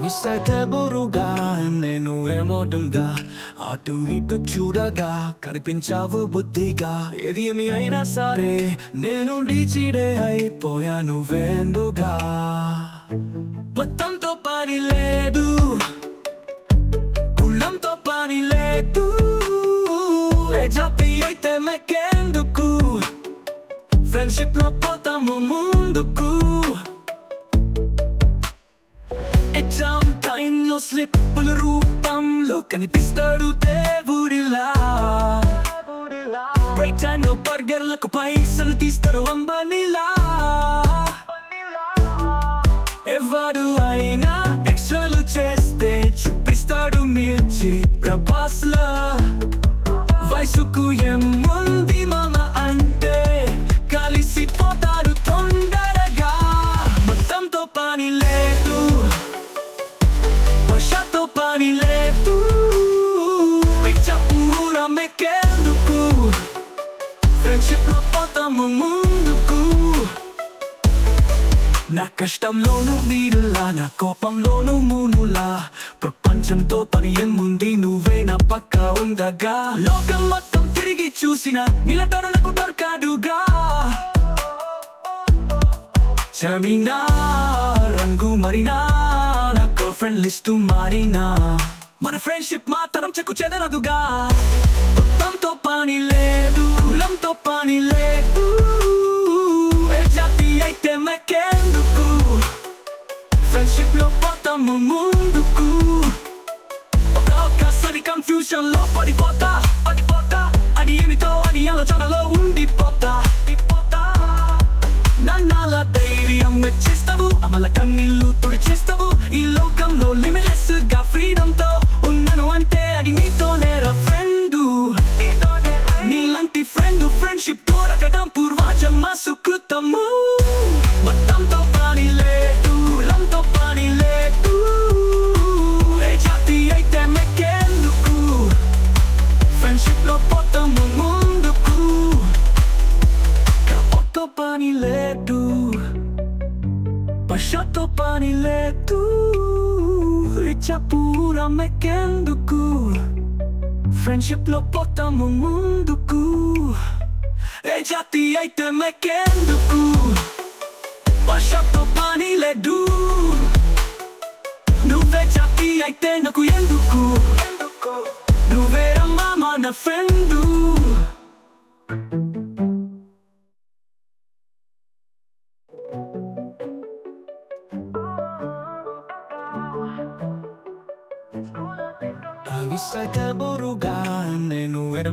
విశాఖ బురుగా నేను ఏమోటుగా అటు ఇటు చూడగా కనిపించావు బుద్ధిగా ఏది ఏమి అయినా సరే నేను డీచిడే అయిపోయా నువ్వేందుగా మొత్తంతో పని లేదు కుళ్ళంతో పని లేదు ఏ జాతి అయితే మెక్కేందుకు ఫ్రెండ్షిప్ లో పోతాము ముందుకు ఎగ్జామ్ టైంలో స్లిప్పుల రూపంలో కనిపిస్తాడు దేవుడిలా బ్రేక్ టైంలో బర్గర్లకు పైసలు తీస్తాడు అంబానీలా ఎవడు అయినా ఎక్స్ట్రాలు చేస్తే చూపిస్తాడు మిర్చి ప్రభాస్లా వయసుకు ఏముంది మామ అంటే కలిసిపోతాడు తొందరగా మొత్తంతో పని లేదు వర్షంతో పని లేదు పూరా మెక్కేందుకు ఫ్రెండ్షిప్ లో పోతాము ముందుకు నా కష్టంలోనూ నీరులా నా కోపంలోనూ మూనులా ప్రపంచంతో పని ఏముంది నువ్వే నా పక్క ఉండగా లోకం మొత్తం తిరిగి చూసిన నిలబడలకు దొరకాడుగా చమినా రంగు మరినా నా గర్ల్ ఫ్రెండ్ లిస్టు మారినా మన ఫ్రెండ్షిప్ మాత్రం చెక్కు చెదరదుగా మొత్తంతో పని లేదు కులంతో పని లేదు ఏ జాతి అయితే మెక్కేందుకు ఫ్రెండ్షిప్ లో పోతాము ముందుకు ఒక్కసారి కన్ఫ్యూజన్ లో పడిపోతా అది ఏమిటో అని ఆలోచనలో ఉండిపోతా నన్నాల ధైర్యం మెచ్చేస్తావు అమల కన్నీళ్ళు తుడిచేస్తావు ఈ లోకంలో లిమిట్లెస్ గా ఫ్రీడమ్ తో ఉన్నాను అంటే అది నీతోనే రా ఫ్రెండ్ నీలాంటి ఫ్రెండ్ ఫ్రెండ్షిప్ దొరకడం పూర్వజన్మ సుకృతము మొత్తంతో పని లేదు కులంతో పని లేదు ఏ జాతి అయితే మెక్కేందుకు ఫ్రెండ్షిప్ లో పోతాము ముందుకు కపొత్తో పని లేదు పషతో పని లేదు పూరా మెక్కేందుకు ఫ్రెండ్షిప్ లో పోతాము ముందుకు ఏ జాతి అయితే మెక్కేందుకు పషతో పని లేదు నువ్వే జాతి అయితే నాకు ఎందుకు నువ్వే రమ్మా మన ఫ్రెండు విశాఖ బురుగా నేను